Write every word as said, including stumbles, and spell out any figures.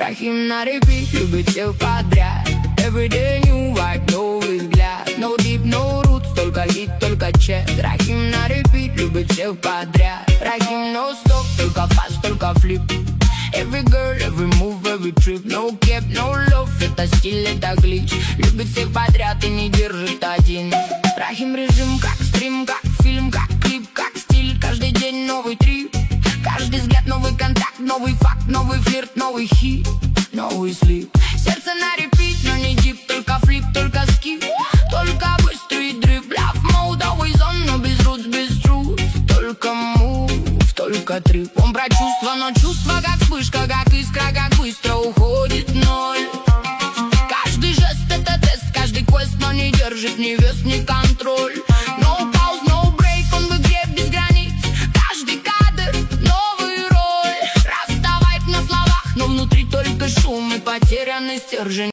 Рахим на репит, любит всех подряд. Everyday new vibe, новый взгляд. No deep, no roots, только хит, только чек. Рахим на репит, любит всех подряд. Рахим no stop, только фаст, только флип. Every girl, every move, every trip. No cap, no love, это стиль, это глич. Любит всех подряд и не держит один. Рахим режим, как стрим, как фильм, как клип, как стиль. Каждый день новый трип. Каждый взгляд новый контакт, новый факт, новый флирт, новый хит, новый слип. Сердце на репит, но не дип, только флип, только скип. Только быстрый дрип, love mode, always on, но без roots, без truth. Только move, только трип. Он про чувства, но чувства как вспышка, как искра, как быстро уходит ноль. Каждый жест это тест, каждый квест, но не держит ни вес, ни контроль. No pause, no break, он в игре без границ. Каждый кадр, новый роль. Расставай на словах, но внутри только шум и потерянный стержень.